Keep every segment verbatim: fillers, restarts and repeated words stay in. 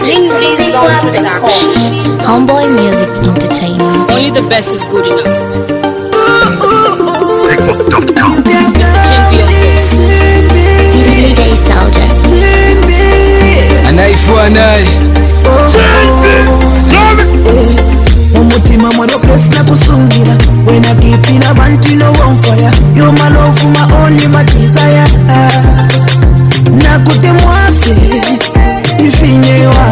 Homeboy Music Entertainment. Only the best is good enough. Mister Chinby on this. D J Soldier. An eye for an eye. Umutima mwado press na kusungira. When I keep in a bantu no on fire. You're my love, my only my desire. Nakute mwafe ifinye wa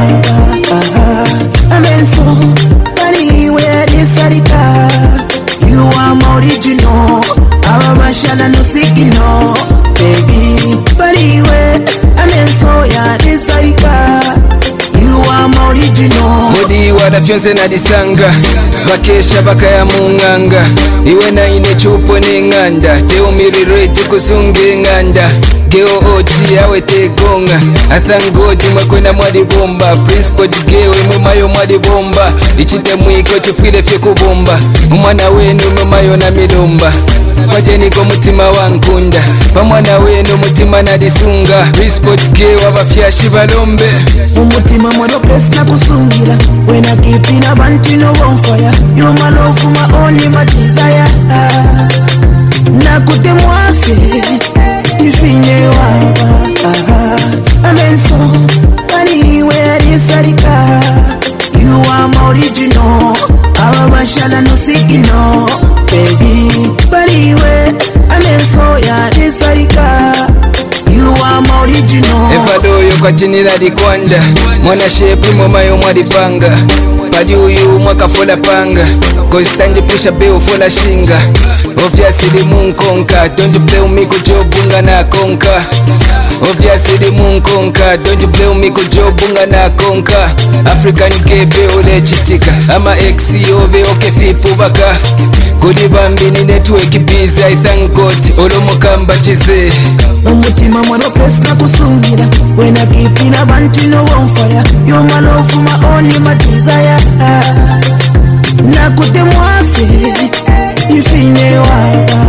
amenso anywhere isarika. You are my original. Our mashallah no sikino. Baby, baliwe amenso ya isarika. You are my original. Mudi wada fyonse na disanga bakesha bakaya munganga iwe na ine chupo n'inganda teumiriro itikuzunga inganda geo ochi yawe tegonga I thank God makwena mwadi bomba principal gewe mumayo mwadi bomba ichite mwiko chufile fye kubomba umwana wenu mumayo na milumba Majeni ko mutima wankunda pamwana wenu mutima nadisunga respect gewe abafyashi balombe umutima mwado press na kusungira. When I keep in a bantu no on fire. You're my love, my only my desire. Nakute mwafe ifinye wa amenso anywhere isarika. You are my original. Our mashallah no sikino. Baby, baliwe amenso ya isarika. You are my original. Evadoyo katinira dikwanda mwana shepu momayo mwadipanga padi uyu mwaka fola panga Cause pusha beo fola shinga Obviously munkonka Don't you play with me kujobunga na konka Obviously munkonka Don't you play with me kujobunga na konka African kebe ule chitika Ama exi ove oke fipu baka Kuli bambi ni network busy I thank God Olo mokamba chize umutima mwado press na kusungira. When I keep in a bantu no on fire. You're my love, my only my desire. Nakute mwafe ifinye wa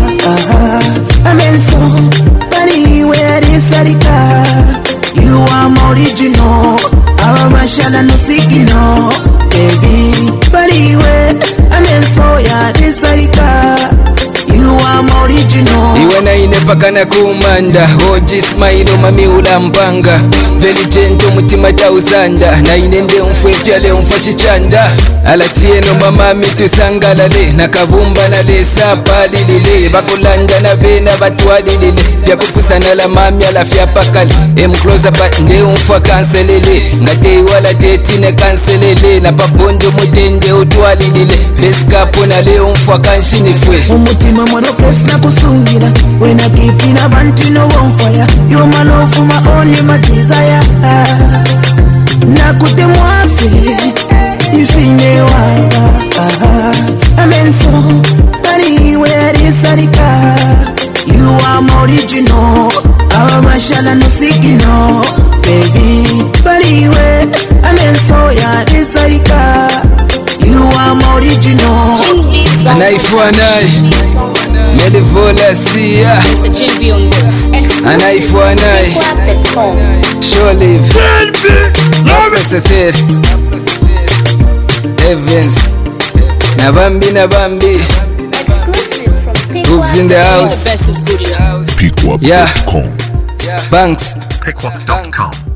amenso anywhere isarika. You are my original. Our mashallah no sikino. Baby, baliwe amenso ya isarika. You are my original. Iwe na ine paka na kumanda Oji smile mami ulampanga Veli jento mutima tausanda Na ine nde umfwe fyale umfo shichanda Alatie no mama mitu sangalale Na kabumba na le sapa dilile Bakulanda na bena batwa dilile Fya kupusana la mami ala fya pakali Em closer but nde umfwa kanselele Ngate wala tetine kanselele Na pabondo mutende utwa dilile Beskapo na le umfwa kanshinifwe umutima mwado press na kusungira. When I keep in a bantu no on fire. You're my love, my only my desire. Nakute mwafe ifinye wa amenso anywhere isarika. You are my original. Our mashallah no sikino. Baby, baliwe amenso ya isarika. You are my original. An eye for an eye Made the vola see ya Mister Chinby on this. An eye for an eye Sure live Represented Evans Nabambi Nabambi Exclusive from Pick Boobs in the Only the house best is good enough. Yeah Pickwap dot com. Banks Pickwap dot com.